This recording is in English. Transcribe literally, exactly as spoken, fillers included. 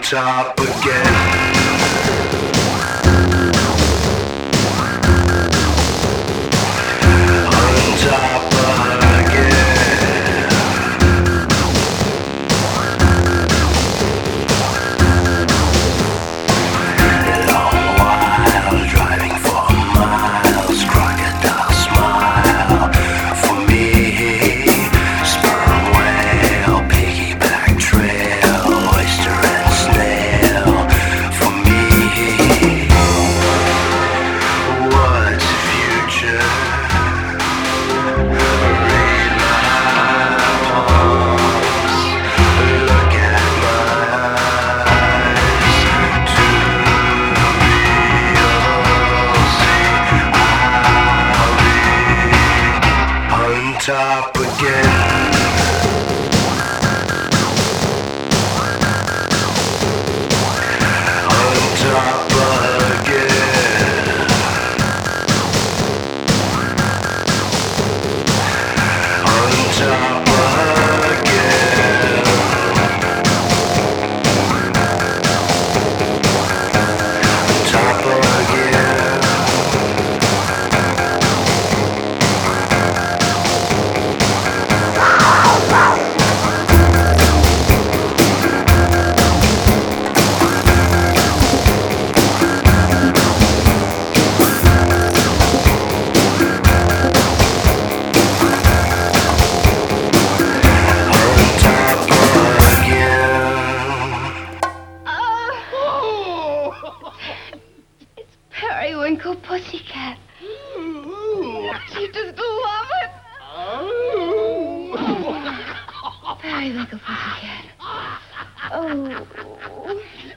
top again. On top again. Long while driving for miles, crocodile smile for me. Sperm whale, piggyback trail, oyster and snail for me. What's future? Read my palms, look at my eyes. To be all see, I'll be on top again. On top again. On top again. On top again. On top again. Oh! It's Periwinkle Pussycat. You just love it. Periwinkle Pussycat. Oh.